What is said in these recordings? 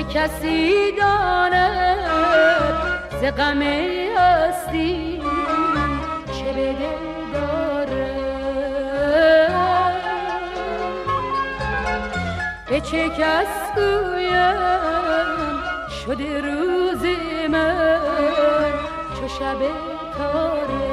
کسی داند ز غم هستی چه به دل دارد؟ به چه کس گویم شده روز من چو شب تاره؟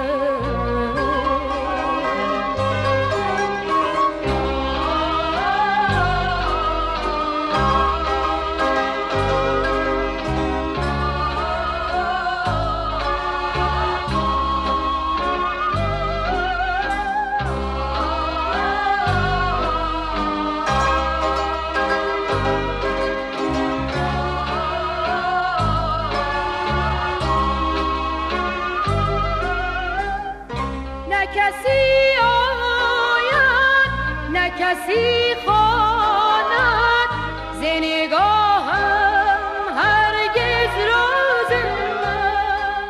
کسی آید نه کسی خواند ز نگاهم هرگز راز من.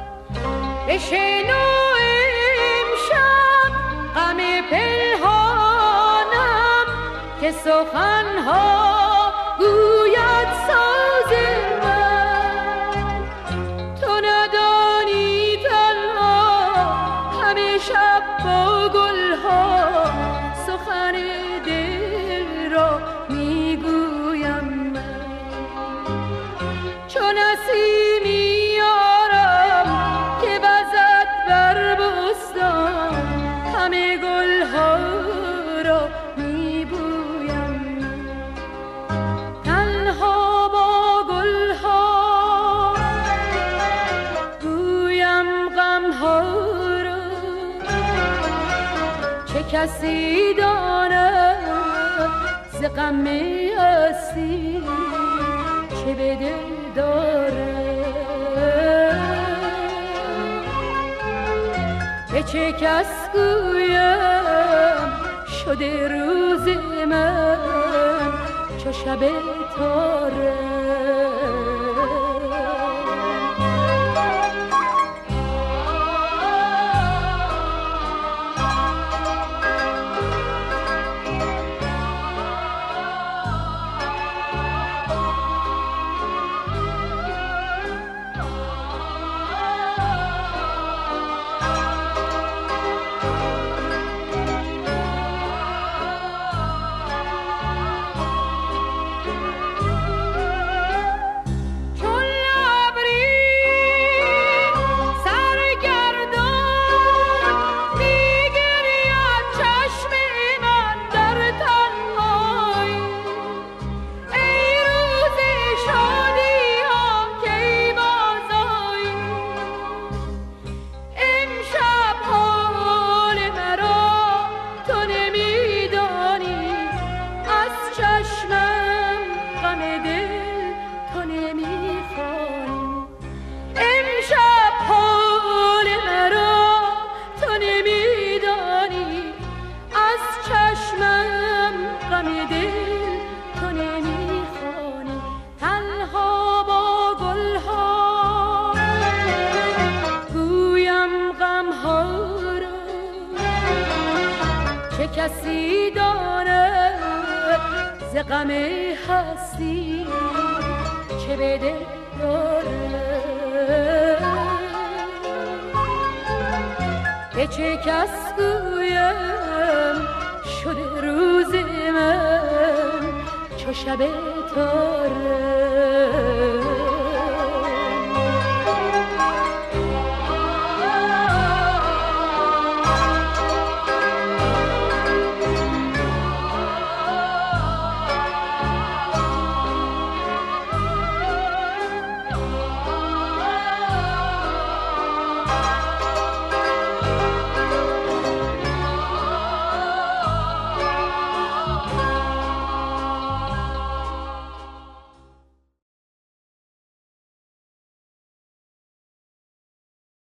بشنو امشب غم پنهانم که سخنها گوید ساز من. تو ندانی تنها همه شب با گلها سخن دل را میگویم من. چو نسیمی یارم که وزد بر بستان همه گلها را میبویم من. تنها با گلها گویم غمها را چه کسی داند ز غم هستی چه به دل دارد؟ به چه کس گویم شده روز من چو شب تاره؟ چه کسی داند ز غم هستی چه به دل دارد؟ به چه کس گویم شده روز من چو شب تاره؟